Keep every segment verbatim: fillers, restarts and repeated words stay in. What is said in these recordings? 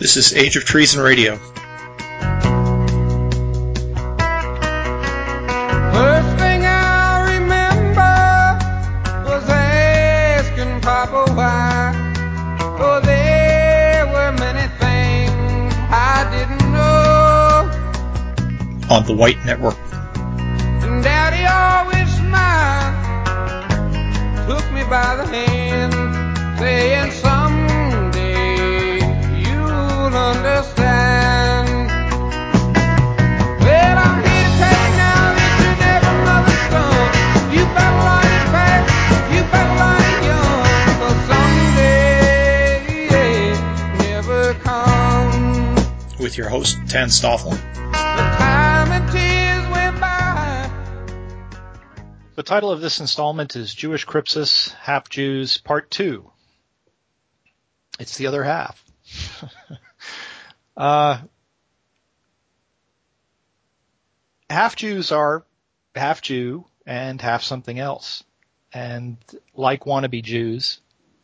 This is Age of Treason Radio. First thing I remember was asking Papa why. Oh, there were many things I didn't know. On the White Network. And Daddy always smiled, took me by the hand, saying someday you'll understand. Well, I'm here to tell you now that you're never mother's son. You better learn it fast, you better learn it young, 'cause someday never comes. With your host, Tan Stoffel. The time and tears went by. The title of this installment is Jewish Crypsis, Half Jews, Part two. It's the other half. uh, half Jews are half Jew and half something else. And like wannabe Jews,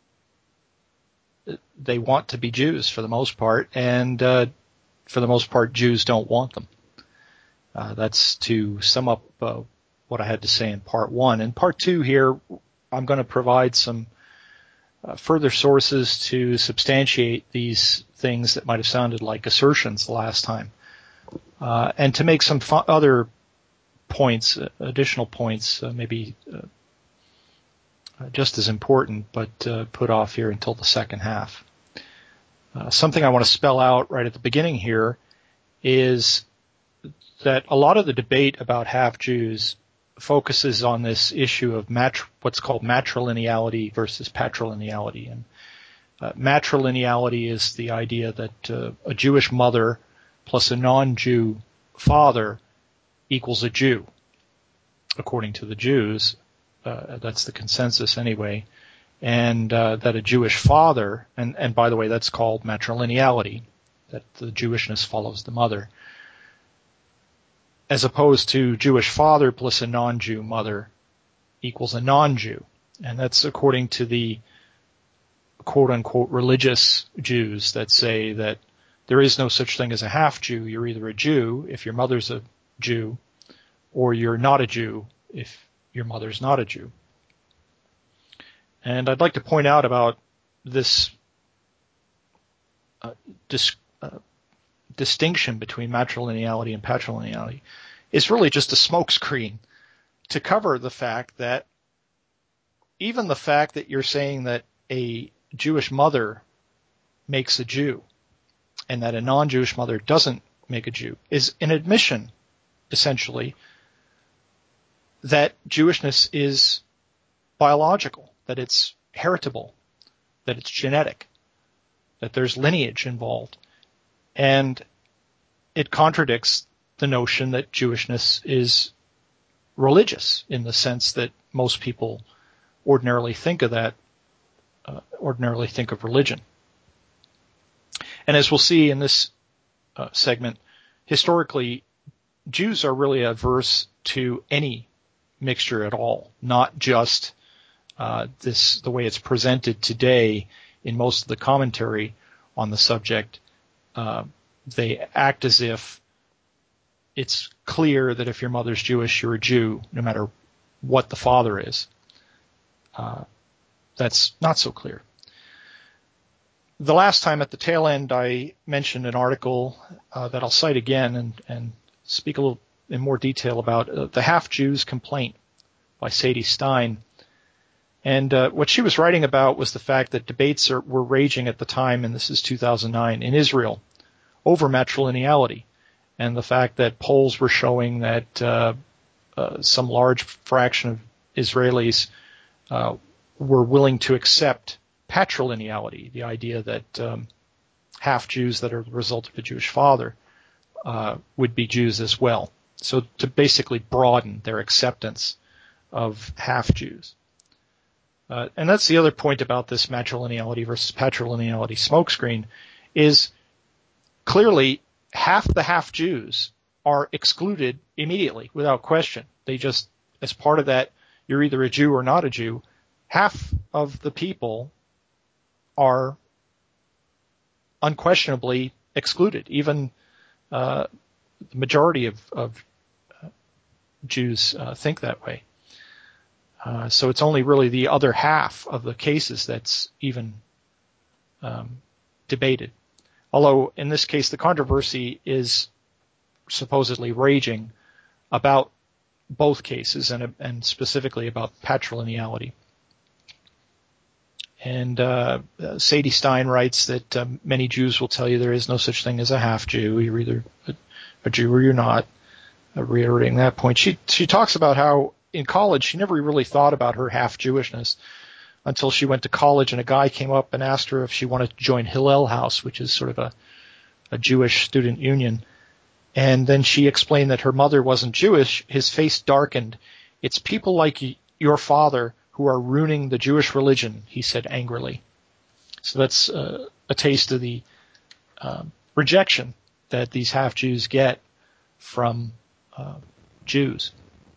they want to be Jews for the most part, and uh, for the most part, Jews don't want them. Uh, that's to sum up uh, what I had to say in part one. In part two here, I'm going to provide some uh, further sources to substantiate these things that might have sounded like assertions the last time, uh, and to make some fu- other points, uh, additional points, uh, maybe uh, just as important, but uh, put off here until the second half. Uh, something I want to spell out right at the beginning here is that a lot of the debate about half Jews focuses on this issue of matri- what's called matrilineality versus patrilineality. And uh, matrilineality is the idea that uh, a Jewish mother plus a non-Jew father equals a Jew. According to the Jews, uh, that's the consensus anyway, and uh, that a Jewish father, and, and by the way, that's called matrilineality, that the Jewishness follows the mother, as opposed to Jewish father plus a non-Jew mother equals a non-Jew. And that's according to the quote-unquote religious Jews that say that there is no such thing as a half-Jew. You're either a Jew if your mother's a Jew, or you're not a Jew if your mother's not a Jew. And I'd like to point out about this uh, dis- uh, distinction between matrilineality and patrilineality is really just a smokescreen to cover the fact that even the fact that you're saying that a Jewish mother makes a Jew and that a non-Jewish mother doesn't make a Jew is an admission, essentially, that Jewishness is biological, that it's heritable, that it's genetic, that there's lineage involved. And it contradicts the notion that Jewishness is religious in the sense that most people ordinarily think of that, uh, ordinarily think of religion. And as we'll see in this uh, segment, historically, Jews are really averse to any mixture at all, not just uh, this the way it's presented today in most of the commentary on the subject. Uh, they act as if it's clear that if your mother's Jewish, you're a Jew, no matter what the father is. Uh, that's not so clear. The last time at the tail end, I mentioned an article uh, that I'll cite again and, and speak a little in more detail about uh, the Half Jews Complaint by Sadie Stein. And uh, what she was writing about was the fact that debates are, were raging at the time, and this is two thousand nine, in Israel over matrilineality, and the fact that polls were showing that uh, uh, some large fraction of Israelis uh, were willing to accept patrilineality, the idea that um, half Jews that are the result of a Jewish father uh, would be Jews as well. So to basically broaden their acceptance of half Jews. Uh, and that's the other point about this matrilineality versus patrilineality smokescreen is clearly half the half Jews are excluded immediately without question. They just, as part of that, you're either a Jew or not a Jew. Half of the people are unquestionably excluded. Even uh, the majority of, of uh, Jews uh, think that way. Uh, so it's only really the other half of the cases that's even um, debated. Although in this case, the controversy is supposedly raging about both cases and, and specifically about patrilineality. And uh, Sadie Stein writes that um, many Jews will tell you there is no such thing as a half-Jew. You're either a, a Jew or you're not, uh, reiterating that point. She she talks about how in college she never really thought about her half-Jewishness until she went to college and a guy came up and asked her if she wanted to join Hillel House, which is sort of a, a Jewish student union. And then she explained that her mother wasn't Jewish. His face darkened. It's people like y- your father who are ruining the Jewish religion, he said angrily. So that's uh, a taste of the uh, rejection that these half-Jews get from uh, Jews.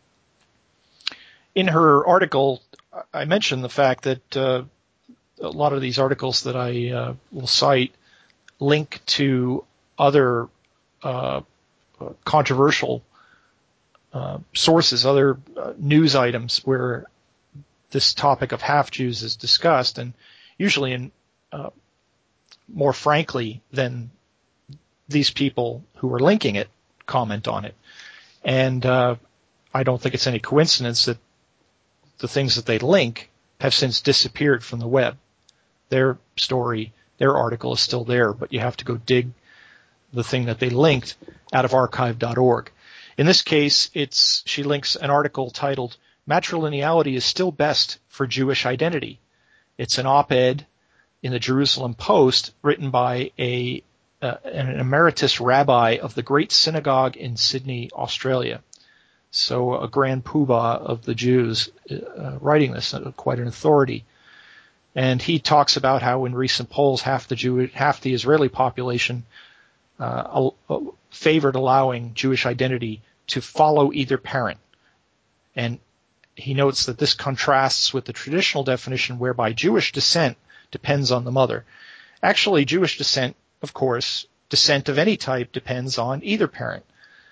In her article, I mentioned the fact that uh, a lot of these articles that I uh, will cite link to other uh, controversial uh, sources, other uh, news items where this topic of half-Jews is discussed, and usually in uh, more frankly than these people who are linking it comment on it. And uh, I don't think it's any coincidence that the things that they link have since disappeared from the web. Their story, their article is still there, but you have to go dig the thing that they linked out of archive dot org. In this case, it's she links an article titled "Matrilineality is Still Best for Jewish Identity." It's an op-ed in the Jerusalem Post written by a uh, an emeritus rabbi of the Great Synagogue in Sydney, Australia. So a grand poobah of the Jews uh, writing this, uh, quite an authority. And he talks about how in recent polls half the Jew, half the Israeli population uh, uh, favored allowing Jewish identity to follow either parent. And he notes that this contrasts with the traditional definition whereby Jewish descent depends on the mother. Actually, Jewish descent, of course, descent of any type depends on either parent.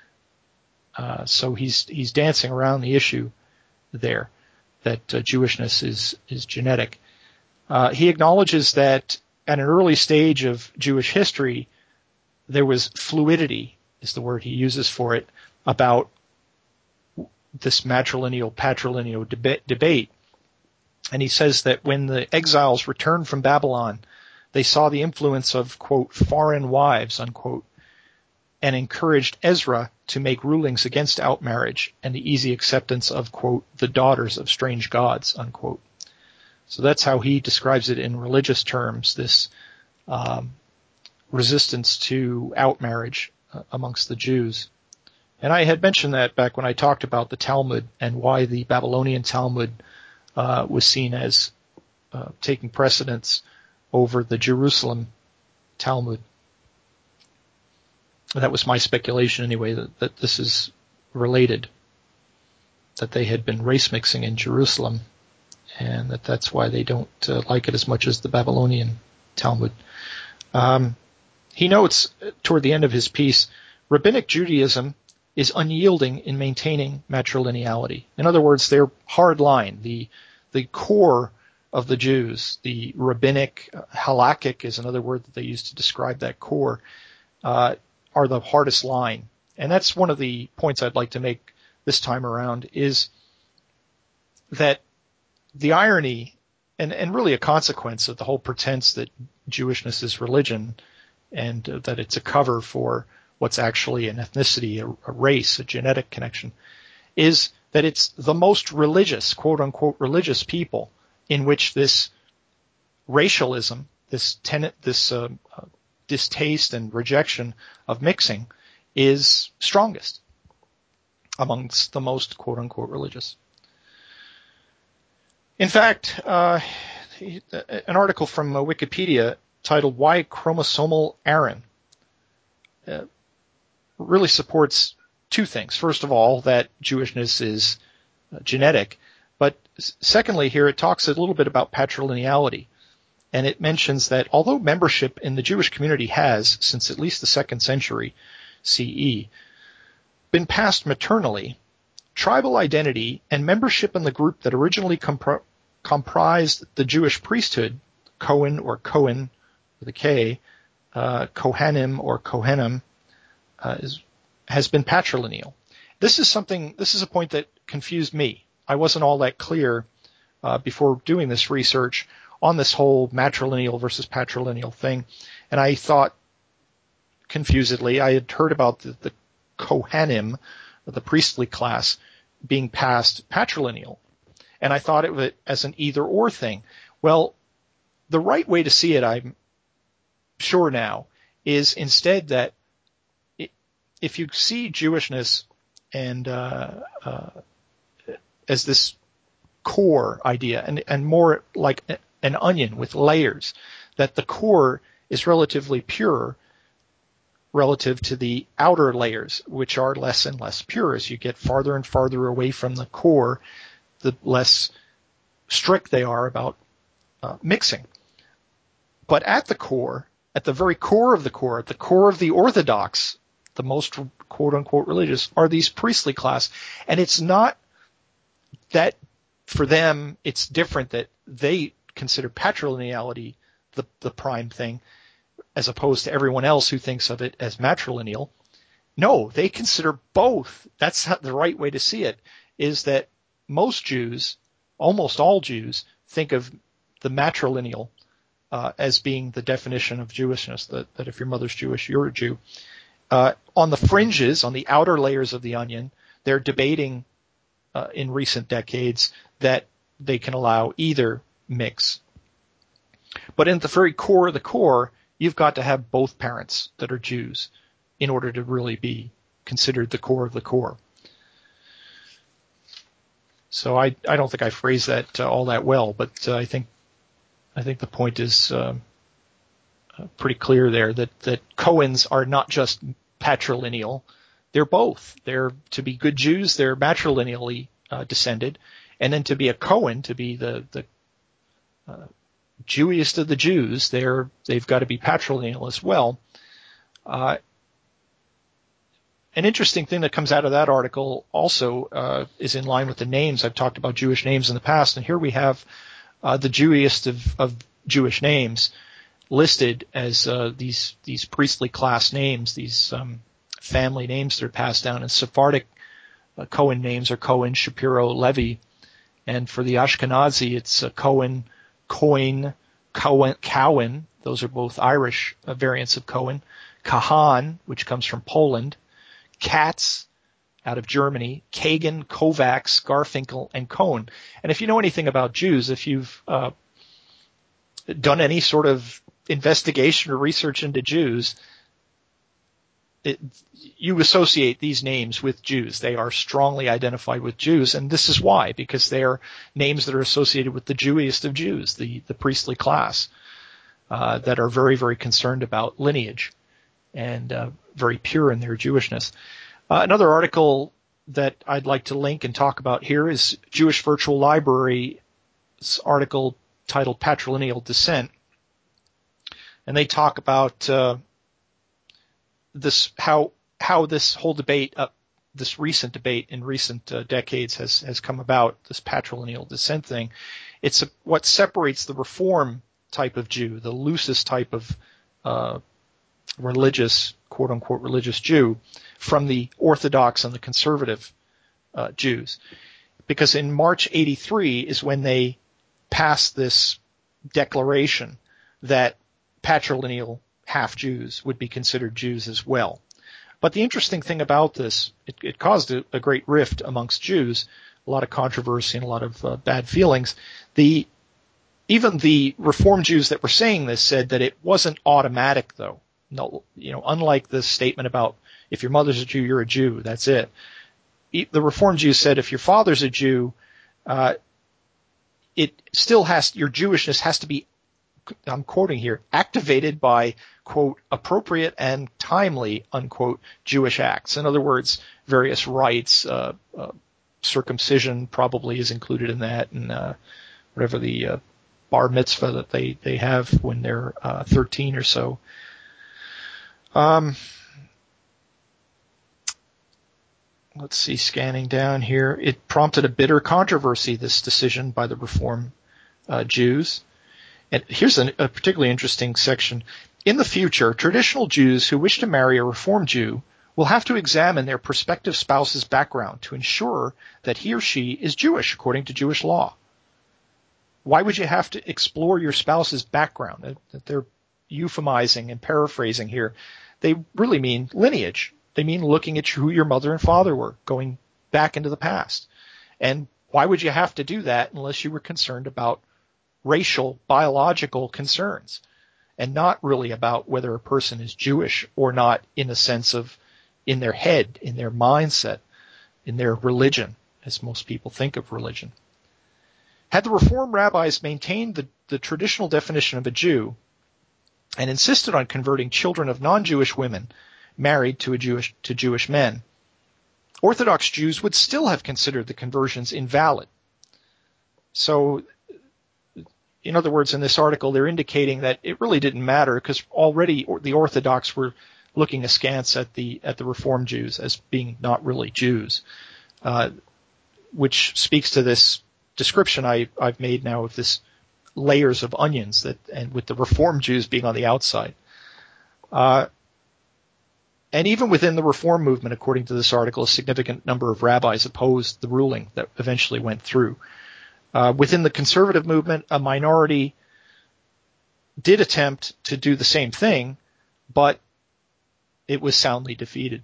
Uh, so he's he's dancing around the issue there, that uh, Jewishness is is genetic. Uh, he acknowledges that at an early stage of Jewish history, there was fluidity, is the word he uses for it, about this matrilineal, patrilineal deba- debate. And he says that when the exiles returned from Babylon, they saw the influence of, quote, foreign wives, unquote, and encouraged Ezra to make rulings against outmarriage and the easy acceptance of, quote, the daughters of strange gods, unquote. So that's how he describes it in religious terms, this um, resistance to outmarriage uh, amongst the Jews. And I had mentioned that back when I talked about the Talmud and why the Babylonian Talmud uh, was seen as uh, taking precedence over the Jerusalem Talmud. That was my speculation anyway, that, that this is related, that they had been race mixing in Jerusalem, and that that's why they don't uh, like it as much as the Babylonian Talmud. Um, he notes toward the end of his piece, Rabbinic Judaism is unyielding in maintaining matrilineality. In other words, they're hard line. The the core of the Jews, the rabbinic, uh, halakhic is another word that they use to describe that core, uh, are the hardest line. And that's one of the points I'd like to make this time around, is that the irony and, and really a consequence of the whole pretense that Jewishness is religion and uh, that it's a cover for what's actually an ethnicity, a, a race, a genetic connection, is that it's the most religious, quote unquote, religious people in which this racialism, this tenet, this uh, uh, distaste and rejection of mixing is strongest amongst the most quote unquote religious. In fact, uh, an article from uh, Wikipedia titled "Why Chromosomal Aaron" uh, really supports two things. First of all, that Jewishness is uh, genetic, but secondly, here it talks a little bit about patrilineality. And it mentions that although membership in the Jewish community has, since at least the second century C E, been passed maternally, tribal identity and membership in the group that originally compr- comprised the Jewish priesthood, Cohen or Cohen with a K, uh, Kohanim or Kohenim, uh, is, has been patrilineal. This is something, this is a point that confused me. I wasn't all that clear uh, before doing this research on this whole matrilineal versus patrilineal thing. And I thought confusedly, I had heard about the, the Kohanim, the priestly class, being passed patrilineal. And I thought of it as an either or thing. Well, the right way to see it, I'm sure now, is instead that it, if you see Jewishness and uh, uh, as this core idea, and, and more like an onion with layers, that the core is relatively pure relative to the outer layers, which are less and less pure. As you get farther and farther away from the core, the less strict they are about uh, mixing. But at the core, at the very core of the core, at the core of the Orthodox, the most quote-unquote religious, are these priestly class. And it's not that for them it's different that they consider patrilineality the, the prime thing, as opposed to everyone else who thinks of it as matrilineal. No, they consider both. That's the right way to see it, is that most Jews, almost all Jews, think of the matrilineal uh, as being the definition of Jewishness, that, that if your mother's Jewish, you're a Jew. Uh, on the fringes, on the outer layers of the onion, they're debating uh, in recent decades that they can allow either mix. But in the very core of the core, you've got to have both parents that are Jews in order to really be considered the core of the core. So I, I don't think I phrased that uh, all that well, but uh, I think I think the point is uh, uh, pretty clear there that, that Cohens are not just patrilineal, they're both. They're, to be good Jews, they're matrilineally uh, descended, and then to be a Cohen, to be the the uh, Jewiest of the Jews, they're they've got to be patrilineal as well. Uh, an interesting thing that comes out of that article also uh, is in line with the names. I've talked about Jewish names in the past, and here we have uh, the Jewiest of, of Jewish names listed as uh, these these priestly class names, these um, family names that are passed down. And Sephardic uh, Cohen names are Cohen, Shapiro, Levi, and for the Ashkenazi, it's uh, Cohen, Cohen, Cohen, Cowan. Those are both Irish uh, variants of Cohen. Kahan, which comes from Poland. Katz, out of Germany. Kagan, Kovacs, Garfinkel, and Cohn. And if you know anything about Jews, if you've uh, done any sort of investigation or research into Jews, it, you associate these names with Jews. They are strongly identified with Jews, and this is why, because they are names that are associated with the Jewiest of Jews, the, the priestly class, uh, that are very, very concerned about lineage and uh, very pure in their Jewishness. Uh, another article that I'd like to link and talk about here is Jewish Virtual Library's article titled Patrilineal Descent. And they talk about uh, this how how this whole debate, uh, this recent debate in recent uh, decades has has come about, this patrilineal descent thing. It's a, what separates the Reform type of Jew, the loosest type of uh, religious, quote unquote, religious Jew, from the Orthodox and the conservative uh, Jews. Because in March eighty-three is when they passed this declaration that patrilineal half-Jews would be considered Jews as well. But the interesting thing about this, it, it caused a, a great rift amongst Jews, a lot of controversy and a lot of uh, bad feelings. The even the Reform Jews that were saying this said that it wasn't automatic, though. No, you know, unlike the statement about if your mother's a Jew, you're a Jew. That's it. The Reform Jews said if your father's a Jew, uh, it still has, your Jewishness has to be, I'm quoting here, activated by, quote, appropriate and timely, unquote, Jewish acts. In other words, various rites, uh, uh, circumcision probably is included in that, and uh, whatever the uh, bar mitzvah that they, they have when they're uh, thirteen or so. Um, let's see, scanning down here. It prompted a bitter controversy, this decision by the Reform uh, Jews. And here's an, a particularly interesting section. In the future, traditional Jews who wish to marry a Reform Jew will have to examine their prospective spouse's background to ensure that he or she is Jewish according to Jewish law. Why would you have to explore your spouse's background? That they're euphemizing and paraphrasing here. They really mean lineage. They mean looking at who your mother and father were, going back into the past. And why would you have to do that unless you were concerned about racial, biological concerns, and not really about whether a person is Jewish or not in the sense of in their head, in their mindset, in their religion, as most people think of religion. Had the Reform rabbis maintained the, the traditional definition of a Jew and insisted on converting children of non-Jewish women married to a Jewish to Jewish men, Orthodox Jews would still have considered the conversions invalid. So, in other words, in this article, they're indicating that it really didn't matter because already the Orthodox were looking askance at the at the Reform Jews as being not really Jews, uh, which speaks to this description I, I've made now of this layers of onions that, and with the Reform Jews being on the outside. Uh, and even within the Reform movement, according to this article, a significant number of rabbis opposed the ruling that eventually went through. Uh, within the conservative movement, a minority did attempt to do the same thing, but it was soundly defeated.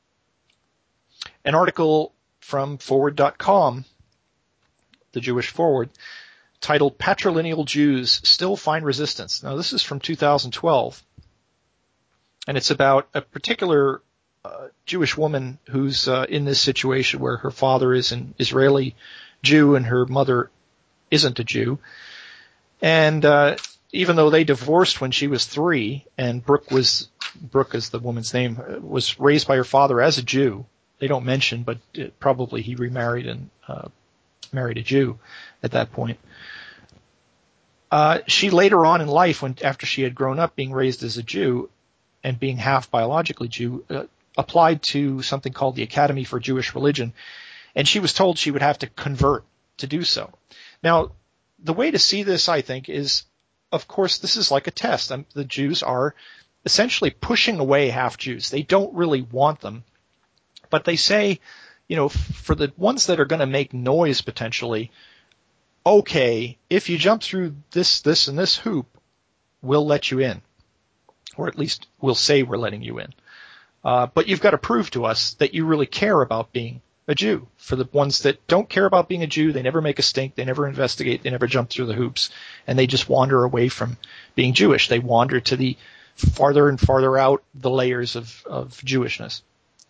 An article from forward dot com, the Jewish Forward, titled Patrilineal Jews Still Find Resistance. Now, this is from two thousand twelve, and it's about a particular uh, Jewish woman who's uh, in this situation where her father is an Israeli Jew and her mother isn't a Jew. And uh, even though they divorced when she was three, and Brooke was, Brooke is the woman's name, was raised by her father as a Jew. They don't mention, but it, probably he remarried and uh, married a Jew at that point. Uh, she later on in life, when after she had grown up being raised as a Jew and being half biologically Jew, uh, applied to something called the Academy for Jewish Religion, and she was told she would have to convert to do so. Now, the way to see this, I think, is, of course, this is like a test. Um, the Jews are essentially pushing away half-Jews. They don't really want them, but they say, you know, for the ones that are going to make noise potentially, okay, if you jump through this, this, and this hoop, we'll let you in, or at least we'll say we're letting you in. Uh, but you've got to prove to us that you really care about being a Jew. For the ones that don't care about being a Jew, they never make a stink, they never investigate, they never jump through the hoops, and they just wander away from being Jewish. They wander to the farther and farther out the layers of, of Jewishness.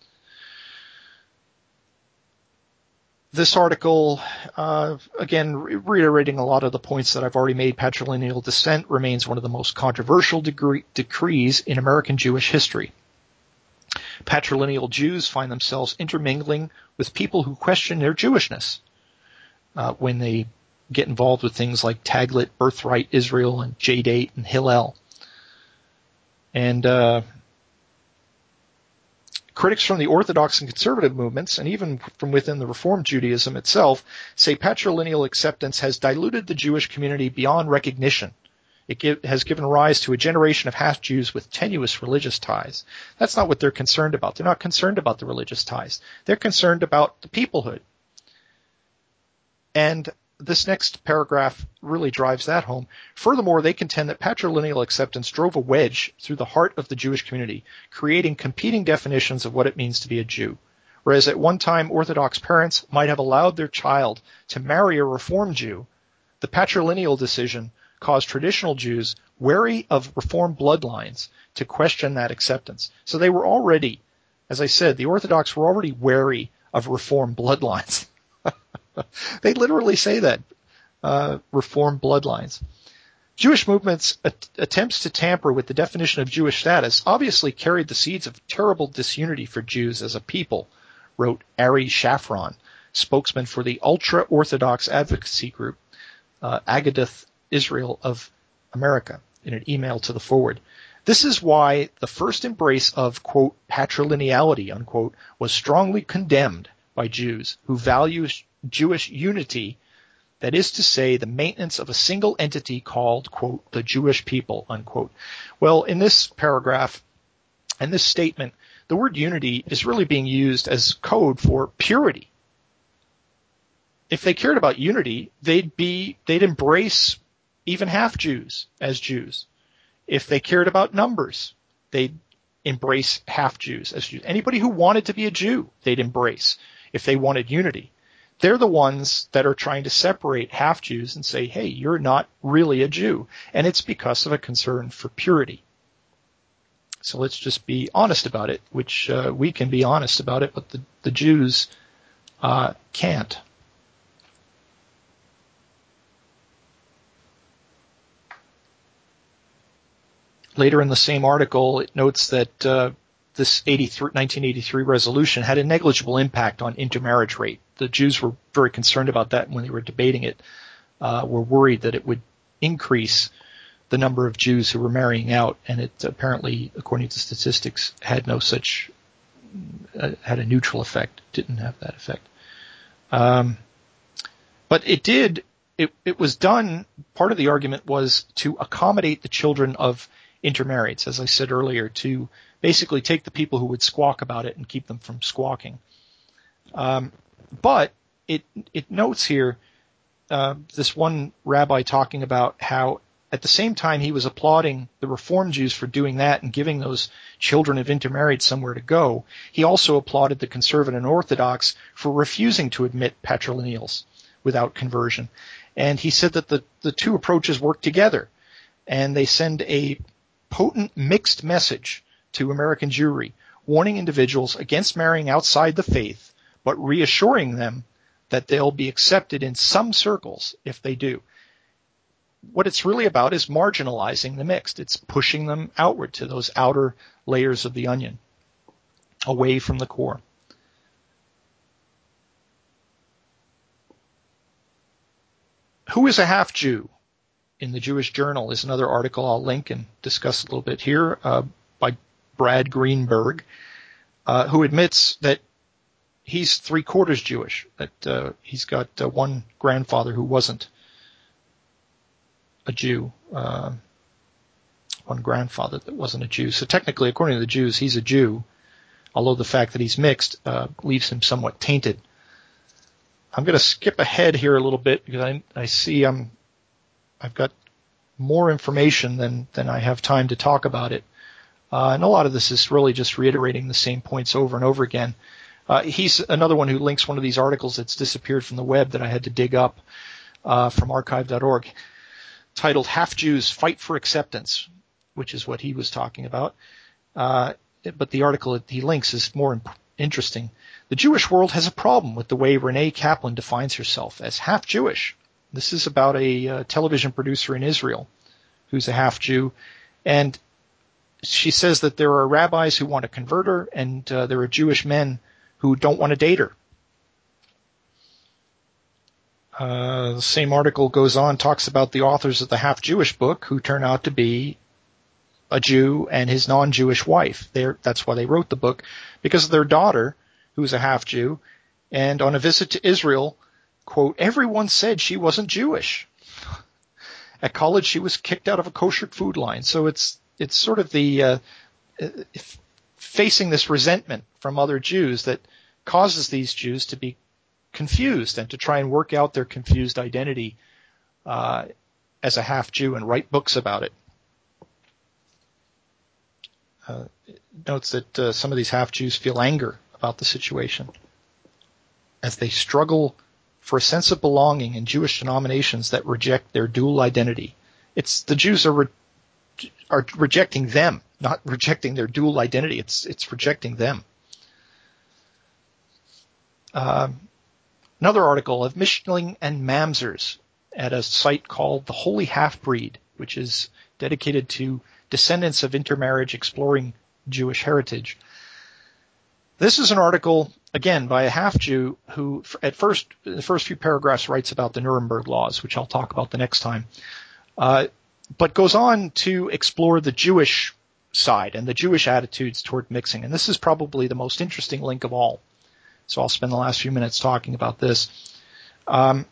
This article, uh, again, reiterating a lot of the points that I've already made, patrilineal descent remains one of the most controversial degree, decrees in American Jewish history. Patrilineal Jews find themselves intermingling with people who question their Jewishness uh, when they get involved with things like Taglit, Birthright Israel, and J-Date, and Hillel. And uh, critics from the Orthodox and conservative movements, and even from within the Reform Judaism itself, say patrilineal acceptance has diluted the Jewish community beyond recognition. It give, has given rise to a generation of half-Jews with tenuous religious ties. That's not what they're concerned about. They're not concerned about the religious ties. They're concerned about the peoplehood. And this next paragraph really drives that home. Furthermore, they contend that patrilineal acceptance drove a wedge through the heart of the Jewish community, creating competing definitions of what it means to be a Jew. Whereas at one time Orthodox parents might have allowed their child to marry a Reform Jew, the patrilineal decision caused traditional Jews wary of Reform bloodlines to question that acceptance. So they were already, as I said, the Orthodox were already wary of Reform bloodlines. They literally say that, uh, Reform bloodlines. Jewish movements' at- attempts to tamper with the definition of Jewish status obviously carried the seeds of terrible disunity for Jews as a people, wrote Ari Shafron, spokesman for the ultra-Orthodox advocacy group, uh, Agadah Israel of America in an email to the forward. This is why the first embrace of, quote, patrilineality, unquote, was strongly condemned by Jews who value Jewish unity, that is to say, the maintenance of a single entity called, quote, the Jewish people, unquote. Well, in this paragraph and this statement, the word unity is really being used as code for purity. If they cared about unity, they'd be, they'd embrace even half Jews as Jews. If they cared about numbers, they'd embrace half Jews as Jews. Anybody who wanted to be a Jew, they'd embrace if they wanted unity. They're the ones that are trying to separate half Jews and say, hey, you're not really a Jew. And it's because of a concern for purity. So let's just be honest about it, which uh, we can be honest about it, but the, the Jews uh, can't. Later in the same article, it notes that uh, this nineteen eighty-three resolution had a negligible impact on intermarriage rate. The Jews were very concerned about that when they were debating it, uh, were worried that it would increase the number of Jews who were marrying out, and it apparently, according to statistics, had no such, uh, had a neutral effect, didn't have that effect. Um, but it did, it, it was done, part of the argument was to accommodate the children of intermarrieds, as I said earlier, to basically take the people who would squawk about it and keep them from squawking. Um, but it it notes here uh, this one rabbi talking about how at the same time he was applauding the Reform Jews for doing that and giving those children of intermarried somewhere to go, he also applauded the conservative and Orthodox for refusing to admit patrilineals without conversion. And he said that the, the two approaches work together, and they send a potent mixed message to American Jewry, warning individuals against marrying outside the faith, but reassuring them that they'll be accepted in some circles if they do. What it's really about is marginalizing the mixed. It's pushing them outward to those outer layers of the onion, away from the core. Who is a half Jew? In the Jewish Journal is another article I'll link and discuss a little bit here uh, by Brad Greenberg, uh, who admits that he's three-quarters Jewish, that uh, he's got uh, one grandfather who wasn't a Jew, uh, one grandfather that wasn't a Jew. So technically, according to the Jews, he's a Jew, although the fact that he's mixed uh, leaves him somewhat tainted. I'm going to skip ahead here a little bit because I, I see I'm I've got more information than, than I have time to talk about it. Uh, and a lot of this is really just reiterating the same points over and over again. Uh, he's another one who links one of these articles that's disappeared from the web that I had to dig up uh, from archive dot org, titled Half Jews Fight for Acceptance, which is what he was talking about. Uh, but the article that he links is more imp- interesting. The Jewish world has a problem with the way Renee Kaplan defines herself as half Jewish. This is about a uh, television producer in Israel who's a half Jew, and she says that there are rabbis who want to convert her, and uh, there are Jewish men who don't want to date her. Uh, the same article goes on, talks about the authors of the Half Jewish book who turn out to be a Jew and his non-Jewish wife. They're, that's why they wrote the book, because of their daughter, who's a half Jew, and on a visit to Israel, quote, everyone said she wasn't Jewish. At college, she was kicked out of a kosher food line. So it's it's sort of the uh, facing this resentment from other Jews that causes these Jews to be confused and to try and work out their confused identity uh, as a half Jew and write books about it. Uh, it notes that uh, some of these half Jews feel anger about the situation as they struggle for a sense of belonging in Jewish denominations that reject their dual identity. It's the Jews are re- are rejecting them, not rejecting their dual identity. It's it's rejecting them. Um, another article of Mishling and Mamzers at a site called The Holy Half-Breed, which is dedicated to descendants of intermarriage exploring Jewish heritage. This is an article, again, by a half-Jew who, at first, the first few paragraphs writes about the Nuremberg laws, which I'll talk about the next time. uh, but goes on to explore the Jewish side and the Jewish attitudes toward mixing. And this is probably the most interesting link of all. So I'll spend the last few minutes talking about this. Um,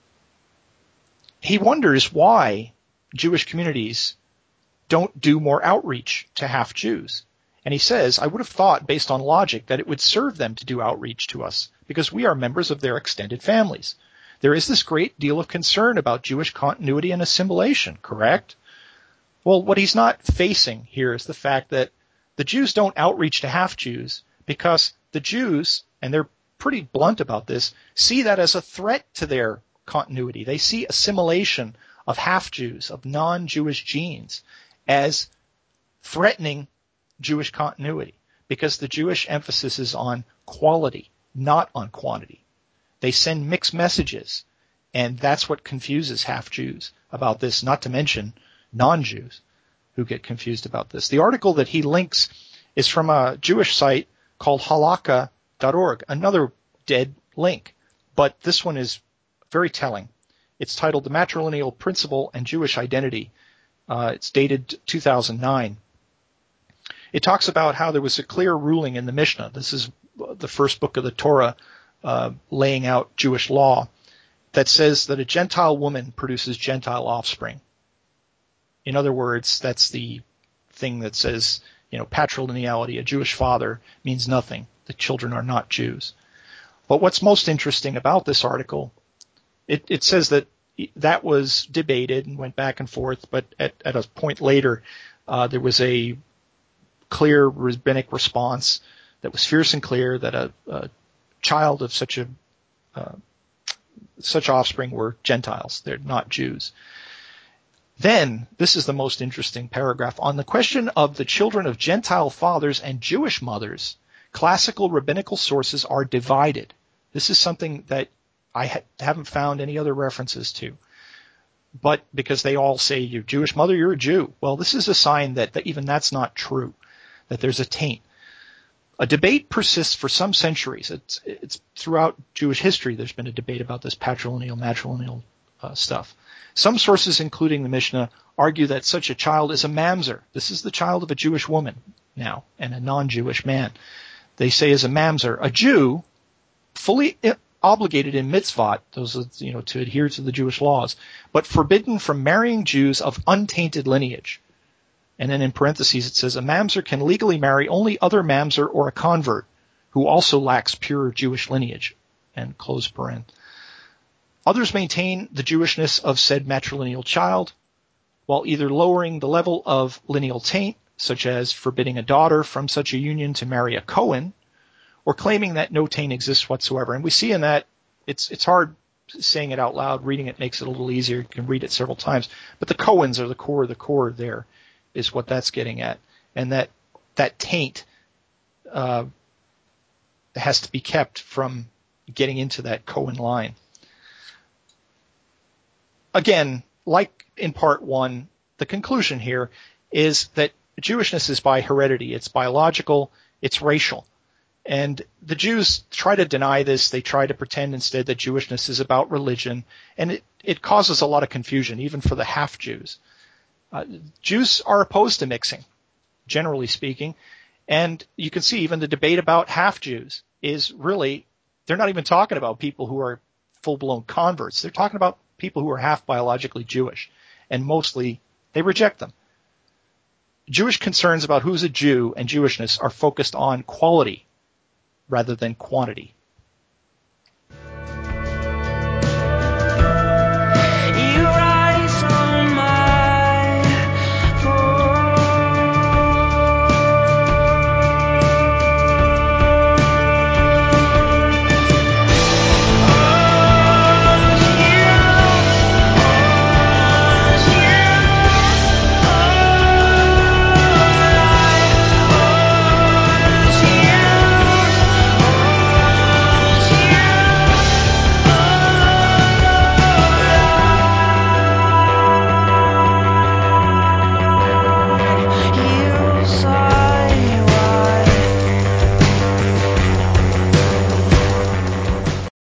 he wonders why Jewish communities don't do more outreach to half Jews. And he says, I would have thought, based on logic, that it would serve them to do outreach to us because we are members of their extended families. There is this great deal of concern about Jewish continuity and assimilation, correct? Well, what he's not facing here is the fact that the Jews don't outreach to half Jews because the Jews, and they're pretty blunt about this, see that as a threat to their continuity. They see assimilation of half Jews, of non-Jewish genes, as threatening Jewish continuity because the Jewish emphasis is on quality, not on quantity. They send mixed messages, and that's what confuses half Jews about this, not to mention non-Jews who get confused about this. The article that he links is from a Jewish site called halakha dot org, another dead link, but this one is very telling. It's titled The Matrilineal Principle and Jewish Identity. Uh, it's dated two thousand nine. It talks about how there was a clear ruling in the Mishnah. This is the first book of the Torah uh, laying out Jewish law that says that a Gentile woman produces Gentile offspring. In other words, that's the thing that says, you know, patrilineality, a Jewish father, means nothing. The children are not Jews. But what's most interesting about this article, it, it says that that was debated and went back and forth, but at, at a point later, uh, there was a clear rabbinic response that was fierce and clear that a, a child of such a uh, such offspring were Gentiles. They're not Jews. Then, this is the most interesting paragraph. On the question of the children of Gentile fathers and Jewish mothers, classical rabbinical sources are divided. This is something that I ha- haven't found any other references to. But because they all say, you're Jewish mother, you're a Jew. Well, this is a sign that, that even that's not true, that there's a taint. A debate persists for some centuries. It's, it's throughout Jewish history there's been a debate about this patrilineal, matrilineal uh, stuff. Some sources, including the Mishnah, argue that such a child is a mamzer. This is the child of a Jewish woman now and a non-Jewish man. They say is a mamzer, a Jew fully obligated in mitzvot, those are, you know, to adhere to the Jewish laws, but forbidden from marrying Jews of untainted lineage. And then in parentheses it says a mamzer can legally marry only other mamzer or a convert who also lacks pure Jewish lineage. And close paren. Others maintain the Jewishness of said matrilineal child, while either lowering the level of lineal taint, such as forbidding a daughter from such a union to marry a Cohen, or claiming that no taint exists whatsoever. And we see in that, it's it's hard saying it out loud. Reading it makes it a little easier. You can read it several times. But the Cohens are the core, the core there is what that's getting at. And that that taint uh, has to be kept from getting into that Cohen line. Again, like in part one, the conclusion here is that Jewishness is by heredity. It's biological. It's racial. And the Jews try to deny this. They try to pretend instead that Jewishness is about religion. And it, it causes a lot of confusion, even for the half-Jews. Uh, Jews are opposed to mixing, generally speaking. And you can see even the debate about half-Jews is really, they're not even talking about people who are full-blown converts. They're talking about people who are half biologically Jewish, and mostly they reject them. Jewish concerns about who's a Jew and Jewishness are focused on quality rather than quantity.